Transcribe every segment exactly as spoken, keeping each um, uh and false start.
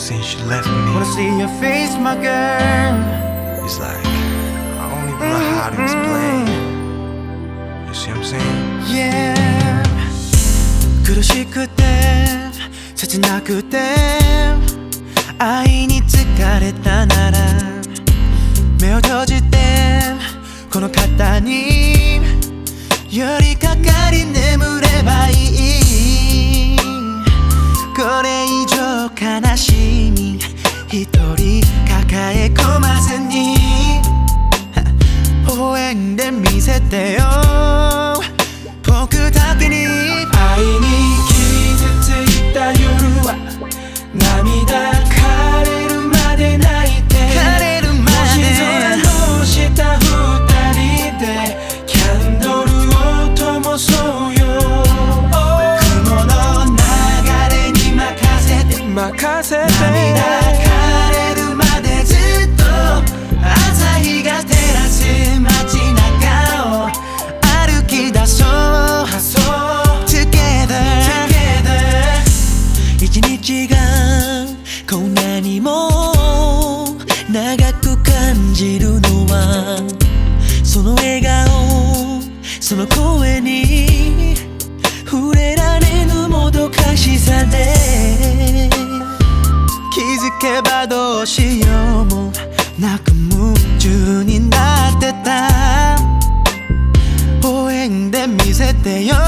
since she left me. Wanna see your face, my girl. It's like I don't even know how to explain. You see what I'm saying? Yeah. 苦しくて切なくて愛に疲れたなら目を閉じてこの肩に寄りかかり眠ればいい。これ以上悲しみ一人抱え込まずに微笑んでみせてよ僕だけに。愛に傷ついた夜は涙枯れるまで泣いて星空の下二人でキャンドルを灯そうよ。雲の流れに任せて任せて涙枯れるまでずっと朝日が照らす街中を歩き出そう。一日がこんなにも長く感じるのはその笑顔その声に触れられぬもどかしさで気づけばどうしようもなく夢中になってた。微笑んでみせてよ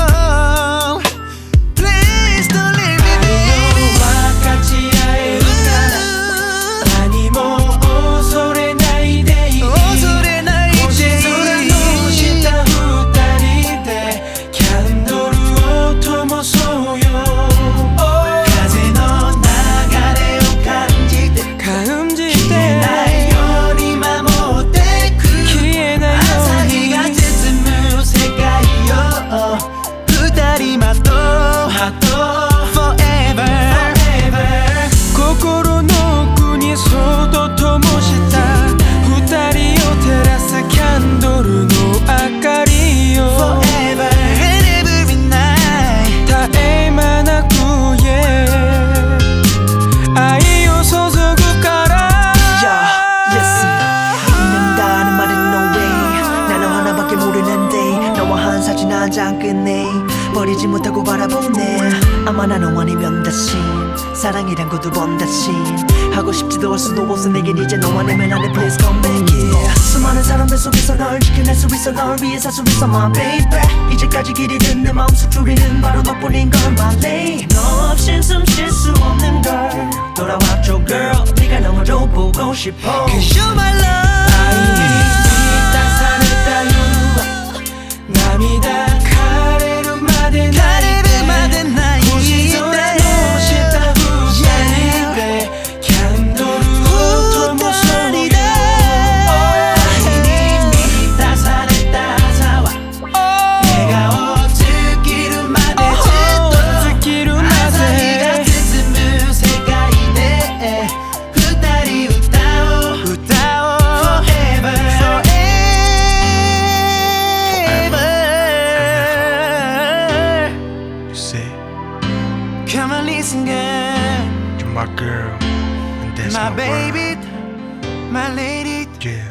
버리지 못하고 바라보네. 아마 나는 아니면 다신 사랑이란 것도 번 다신 하고 싶지도 할 수도 없어. 내겐 이제 너와 내면 안돼. Please come back here. 수많은 사람들 속에서 널 지켜낼 수 있어. 널 위해 살 수 있어 my baby. 이제까지 길이 든 내 마음속 줄이는 바로 너뿐인 걸 my lady. 너 없인 숨 쉴 수 없는 걸 돌아와줘 girl. 네가 너무 줘 보고 싶어. Cause you're my love. 아이니 네 따사를 따유와涙枯れるまで泣いて星空の下二人でキャンドルを灯そうよ。愛に満たされた朝は笑顔尽きるまでずっと朝日が包む世界で二人歌おう歌おう Forever Come on, listen, girl. You're my girl, and that's my my baby, word. my lady. Yeah.